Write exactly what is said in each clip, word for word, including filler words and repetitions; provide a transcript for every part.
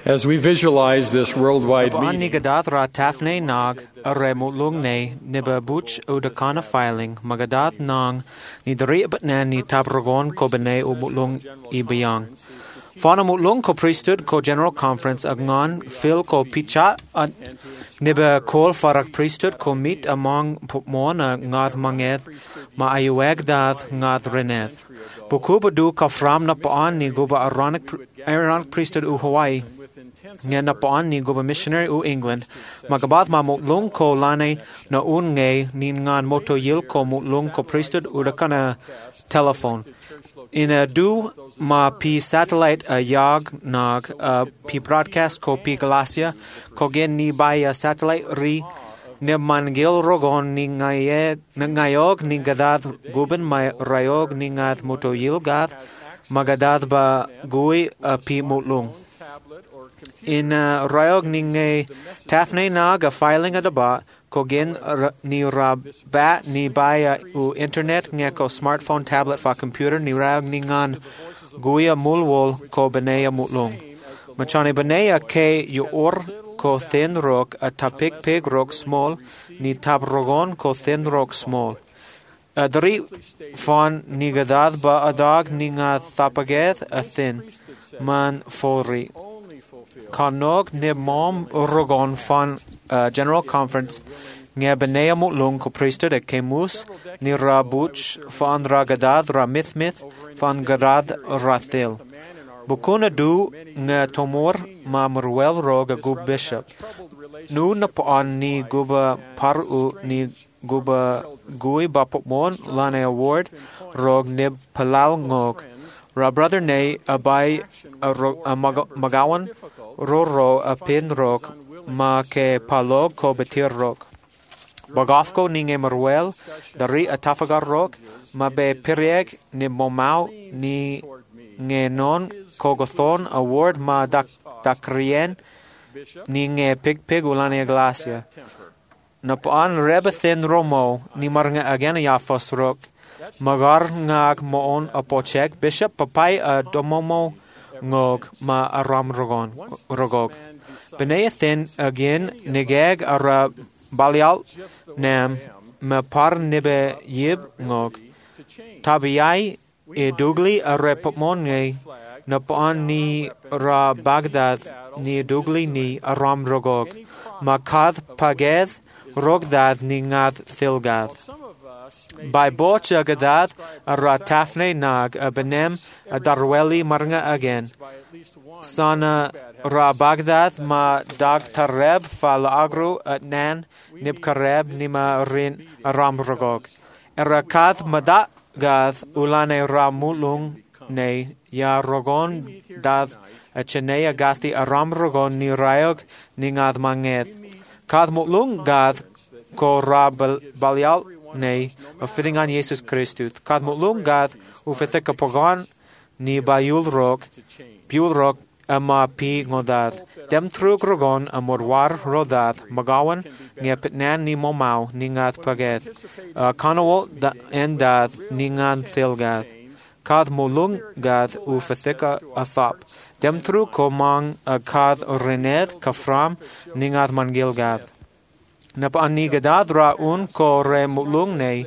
As we visualize this worldwide Baan ni meeting, gadad ra tafne nag are mutlung ne niba buch udakana filing magadad nang ni dari batnan ni tabragon ko bene u mutlung ibayang. Fana mutlung ko priesthood ko general conference agngan fil ko picha at niba kol farak priesthood ko meet among pupmon a ngad manged ma ayueg dad ngad rened. Bukuba du ka fram na paan ni guba Aaronic Aaronic priesthood u Hawaii. Nga na paan ni guba missionary u England. Magabad ma mutlung ko lane na un ngay ni ngan moto yil ko mutlung ko priesthood u da kana telephone. In a du ma pi satellite a yag nag a pi broadcast ko pi galasia ko gen ni by a satellite ri ne mangil rogon ni ngayeg ngayog ni gadad guben ma rayog ni ngad moto yil gad magadad ba gui a pi mutlung. In uh, rayog ni ngay tafne nag a filing a daba ko gen ni rabat ni baya u internet nga ko smartphone tablet fa computer ni rayog ni ngan guya mulwol ko benea mutlung. Machane benea ke yu or ko thin rock a tapik pig rock small ni tabrogon ko thin rock small. A dari fan ni gadad ba adag ni nga tapageth a thin man folri. Kanog ne mom rogon fan uh, general conference nga benea mutlung ko priesthood a kemus ni rabuch fan ragadad ra myth myth fan gadad rathil. Bukuna du nga tomor ma murwel rog a gub bishop. Nu na paan ni guba paru ni guba gui bapopmon lane award rog nib palal ngog. Ra brother ne abay a, ro, a mag, magawan roro a pin rog ma ke palog ko betir rog. Bagafko ni nge marwel dari a tafagar rog ma be pirieg ni momau ni nge non kogothon award ma dak dakrien ni nge pig pig ulane glacia. Na paan rebethin romo ni marnga again yafos rog. Magar ngag moon apochek bishop papai a domomo ngog ma aram rogon rogog. Beneathin again nigeg ara balial nam ma par nibe yib ngog. Tabiyai e dugli a repopmon nge na paan ni ra Baghdad ni dugli ni aram rogog. Ma kad pageth rogdad ni ngad thilgad. By boch a gadad a ra tafne nag a benem a darweli marnga again. Sana ra Baghdad ma dag tareb fa la agru at nan nib kareb ni ma rin a ram rogog. Era kad madat gath ulane ra mulung ne ya rogon dad a chenea gathi a ram rogon ni rayog ni ngad mangeth. Kad mulung gath ko ra balial ne a fitting on Jesus Christus. Kad mulung gath u fithika pogon ni bayul rog biul rog ama pi ngodad. Dem trug rogon a morwar rodad magawan nge pitnan ni momau ni ngad paget. Uh, Kanawol da endad ni ngad thilgad. Kad mulung gad u fithika a thop. Dem trug komang a kad rened kafram ni ngad mangil gad. Napa ni gadad ra un ko re mulung ne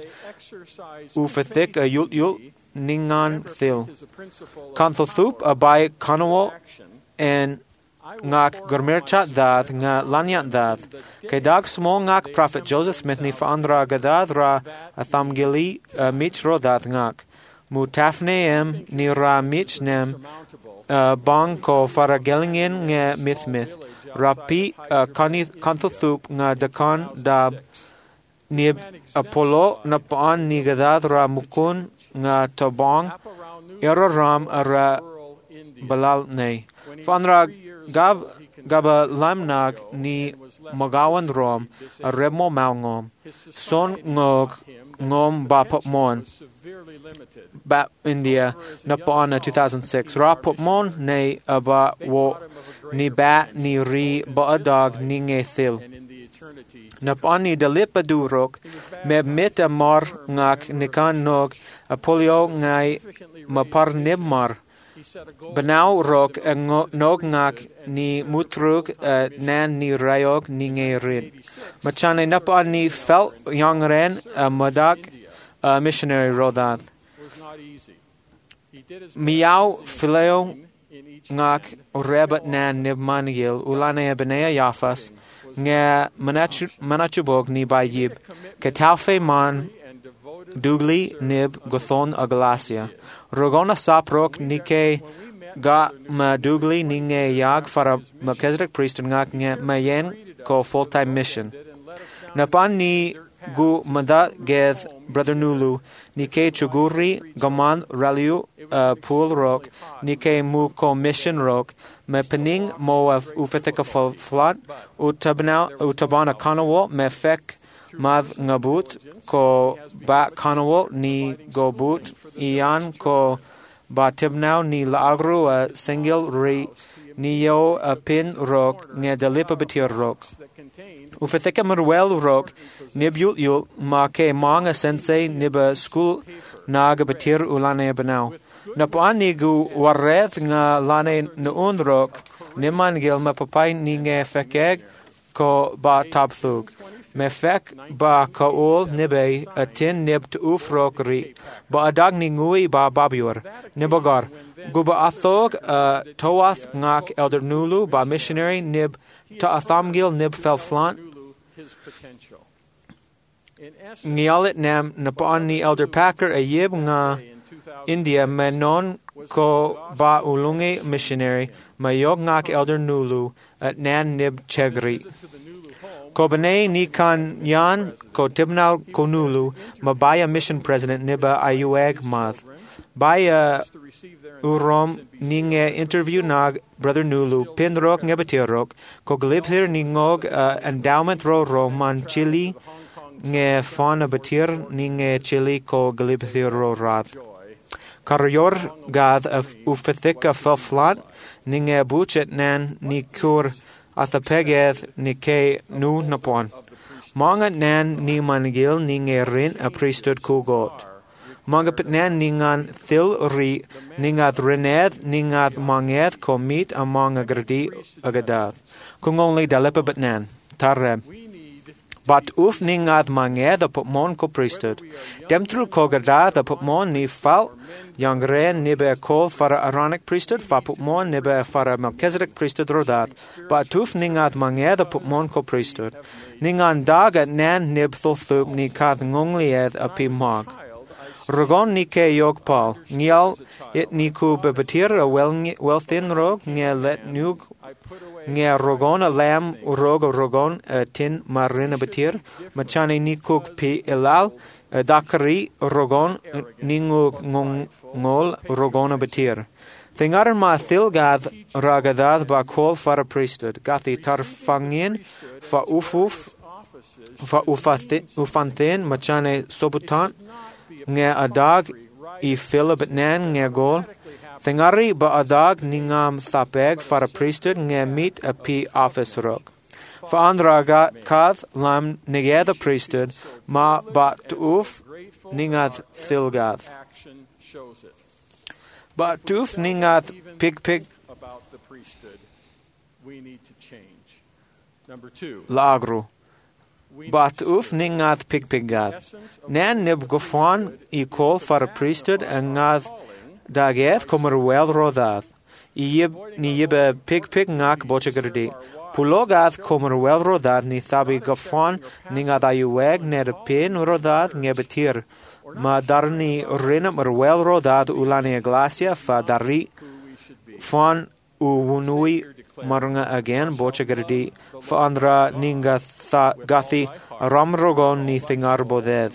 u fithik a yul yul ningan thil. Kanthal thup a bay kanawol en ngak gurmirchat dad nga lanyat dad. Kay dag small ngak prophet Joseph Smith ni faandra gadad ra a thamgili uh, mich ro dad ngak. Mu tafneem ni ra mich nem uh, bang ko faragelingen nga myth myth. Rapi uh, kanthal thup nga dakan dab nib Apollo na paan ni gadad ra mukun nga tabong era ram ara balal ne. Fanra gab gaba lamnag ni magawan rom a remo maungom son ngog ngom bapopmon ba India na paan na two thousand six ra popmon ne aba wo ni ba ni ri ba adag ni ngethil. Na paan ni dalipa durok me meta mar ngak nikan nog apolio ngai mapar nibmar Banaw rok a nog ngak ni mutrug nan ni rayog ni nge rin. Machane napa ni fel yang ren a modak a missionary rodad. Miau fileo ngak rebat nan nib manigil ulane benea yafas nge manachubog ni bayib ketaufe man dugli nib gothon agalasia rogona saprok nike ga ma dugli ninge yag fara Melchizedek priest ngak nge mayen ko full-time mission napan ni gu manda geth brother Nulu nike chuguri gaman raliu uh, pool rock nike mu ko mission rock me pening mo of ufethika flat utabana utabana kanawo me fek mav ngabut ko ba kanawo ni gobut ian ko ba tibnau ni laagru a single re niyo a pin rock nge dalipa betir rock ufethika merwel rock nibul yul ma ke manga sensei niba school naga betir ulane banau napan ni gu wareth nga lane na un rock niman gil ma papai ni nge fekeg ko ba tabthug me fek ba kaol nibe a tin nib to uf rock ri ba adag ni ngui ba babior nibagar guba athog uh, toath ngak elder Nulu ba missionary nib ta athamgil nib fel flant ngialit nam napan ni elder Packer a yib nga India menon ko ba ulungi missionary mayog ngak elder Nulu at nan nib chegri ko bane ni kan yan ko tibnal ko Nulu mabaya mission president niba ayueg math baya urom ninge interview nag brother Nulu pinrok ngebatirok ko glibhir ningog uh, endowment ro roman chili nge fauna batir ninge chili ko glibhir ro rath karyor gath of ufethika felflat ninge buchet nan ni kur athapegeth nike nu napon manga nan ni mangil ninge rin a priesthood kugot Mga pitnan ningan thil ri ningat rened ningat mangeth komit among agradi agadath. Kung only dalipa pitnan. Tarre. But uf ningat mangeth a putmon ko priesthood. Dem through kogadath a putmon ni fal yang ren nibe kol fara Aaronic priesthood fa putmon nibe fara Melchizedek priesthood rodat. But uf ningat mangeth a putmon ko priesthood. Ningan dagat nan nib thulthub ni kath ngonglieth a pimog. Rogon ni ke yok pal, nial it ni ku bebatir a well thin rog, nye let nug, nye rogon a lam rog a rogon a tin marina batir, machane ni kuk pi ilal, a dakari rogon ningu ngol rogon a batir. Thingar ma thilgad ragadad ba kol fara priesthood, gathi tarfangin fa ufuf, fa ufanthin, machane sobutant, nge adag I Philip nan nge gol. Thingari ba adag ningam thapeg for a priesthood nge meet a p office rog. For andra kath lam nge the priesthood ma ba tuuf ningath thilgath. But tuuf ningath pig pig about the priesthood we need to change. Number two. Lagru. But uf ningath pig piggath. Nan nib gofan I call for a priesthood and ngath dageth kommer well rodath. I yib ni yib pig pig ngak bochagrdi. Pulogath kommer well rodath ni thabi gofan ningath ayueg ned pin rodath ngebetir. Ma darni rinam well rodath ulani glacia fa dari fan uwunui marunga again bochagrdi. Fa andra ninga gathi ramrogon ni thingar bodeth.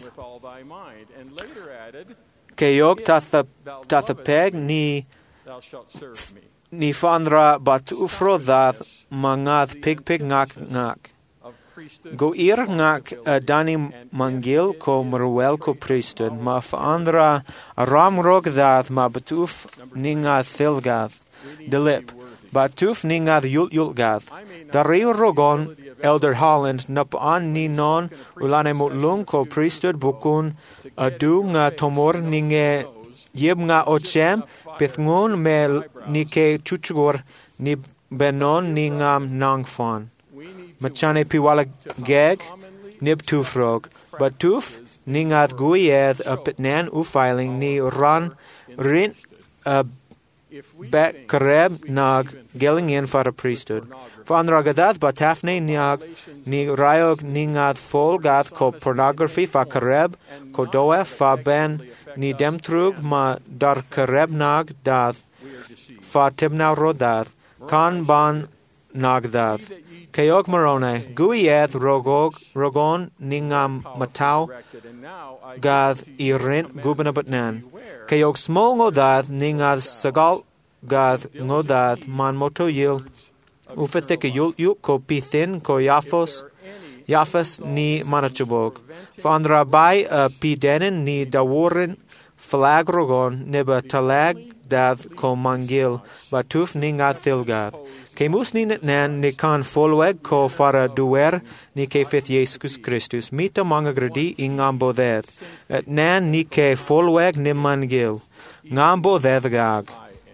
Keyog tathapeg ni ni fandra bat ufro dath mangath pig pig ngak ngak. Go ir ngak dani mangil ko merwel ko priesthood ma fa andra ramrog dath ma batuf ninga thilgath delip. Batuf ningath yul yulgath. Dari rogon Elder Holland nap an ni non ulane motlung ko priesthood bukun adu nga tomor ninge Yib nga ochem, pith ngun me ni ke chuchgur ni benon ni ngam nang fan. Machane piwala geg, nib tufrog. But tuf, ni ngad guieth a pitnan ufiling ni ran rin a bet kareb nag gelling in for a priesthood. Van ragadat batafne niag ni rayog ni ngad fol gath ko pornography fa kareb ko doe fa ben ni demtrug ma dar kareb nag dath fa tibna rodath kan ban nag dath. Keog marone guieth rogog rogon ningam matau gath i rint gubenabatnan. Keog small ngodath ningad sagal gath ngodath man moto yil ufethik yul yuk ko pithin ko yafos yafas ni manachubog. Van rabai a pidenin ni daworin flagrogon neba talag dath ko mangil batuf ningad thilgath. Kemus ni nan ni kan folweg ko fara duer ni ke fith Jesus Christus mita mga gradi ingam bodhed. Et nan ni ke folweg ni mangil. Ngam bodhed gag.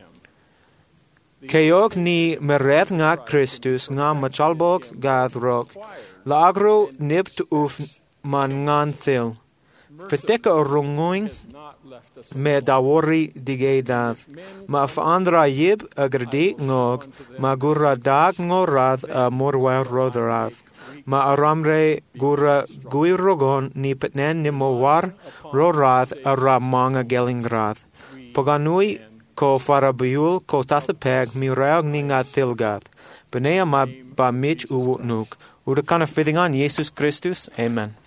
Keog ni meret nga Christus ngam machalbog gath rok. Lagro nipt uf man ngan thil. Fiteka rungoing me dawori digedath. Ma fandra yib agradi ngog, ma gura dag ngorad a morwa rodarath. Ma aramre gura guirogon ni petnen ni mowar rorath a ramanga gelingrath. Poganui ko farabiul ko tathapeg mi reog ninga thilgath. Benea ma ba mich uwutnuk. Udakana fitting on Jesus Christus. Amen.